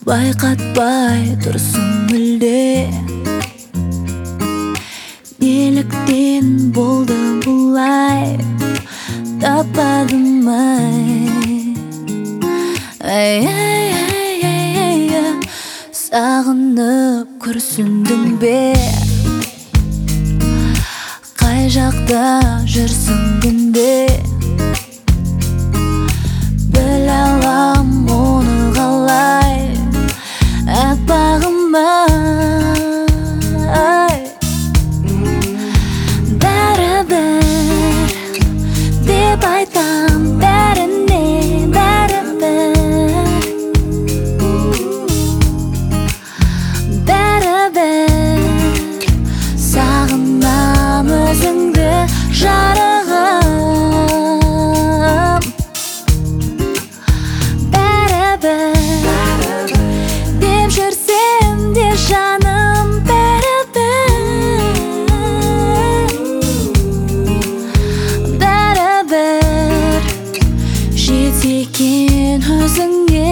байқатпай тұрсың мүлде. Неліктен болды бұлай, таппадым сағынып күрсіндің бе? Қай жақта жүрсің күнде? Біле алам оны қалай, аппағым бәрібір деп айтам, бәріне бәрібір. Бәрібір сағынам өзіңді жарығым. Бәрібір деп жүрсем де жаным, бәрібір жетсе екен өзіңе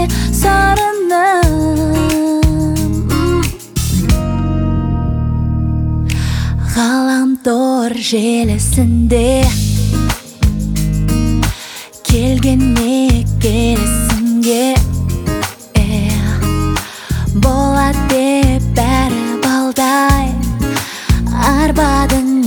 сарыным. Ғаламтор желісінде келгенне келісімге болады деп бәрі балдай арбадың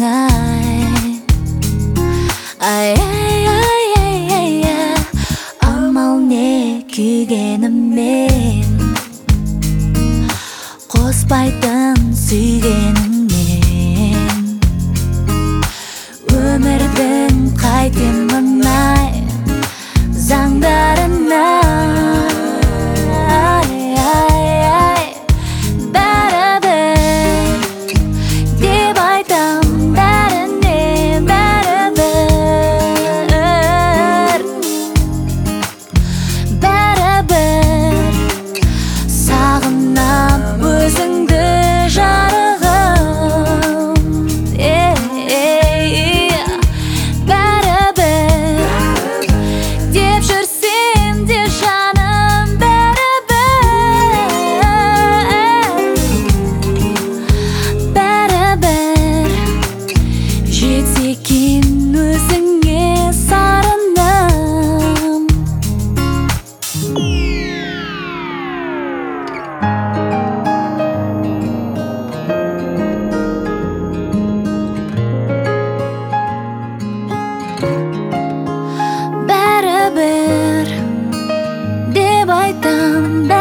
амал не күйгеніммен, қоспайтын сүйгеніңмен. Өмірдің қайтемін заңдарына. Бәрібір деп айтам, бәріне бәрібір. Бәрібір сағынам өзіңді жарығым. Бәрібір деп жүрсем де жаным, бәрібір жетсе екен өзіңе сарыным. Бәрібір деп айтам,